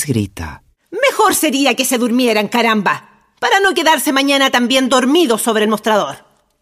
les grita: Mejor sería que se durmieran, caramba, para no quedarse mañana también dormidos sobre el mostrador.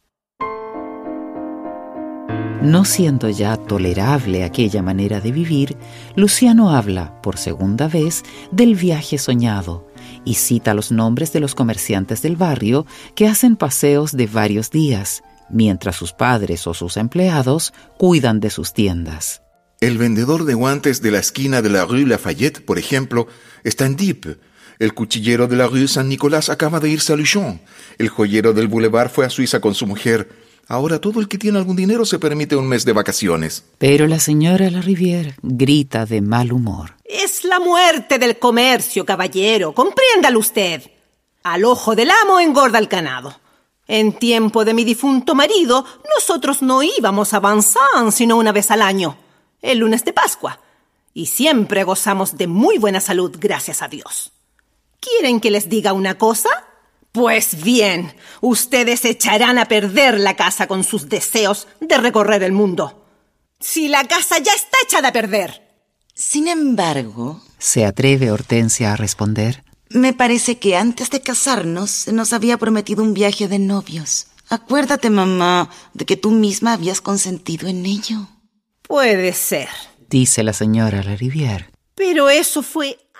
No siendo ya tolerable aquella manera de vivir, Luciano habla, por segunda vez, del viaje soñado y cita los nombres de los comerciantes del barrio que hacen paseos de varios días, mientras sus padres o sus empleados cuidan de sus tiendas. El vendedor de guantes de la esquina de la Rue Lafayette, por ejemplo, está en Dieppe. El cuchillero de la Rue Saint-Nicolas acaba de irse a Luchon. El joyero del Boulevard fue a Suiza con su mujer. Ahora todo el que tiene algún dinero se permite un mes de vacaciones. Pero la señora Larivière grita de mal humor: Es la muerte del comercio, caballero. Compréndalo usted. Al ojo del amo engorda el ganado. En tiempo de mi difunto marido, nosotros no íbamos a Vincennes sino una vez al año, el lunes de Pascua. Y siempre gozamos de muy buena salud, gracias a Dios. ¿Quieren que les diga una cosa? Pues bien, ustedes echarán a perder la casa con sus deseos de recorrer el mundo. Si la casa ya está echada a perder. Sin embargo, se atreve Hortensia a responder, me parece que antes de casarnos se nos había prometido un viaje de novios. Acuérdate, mamá, de que tú misma habías consentido en ello. Puede ser, dice la señora Larivière. pero eso fue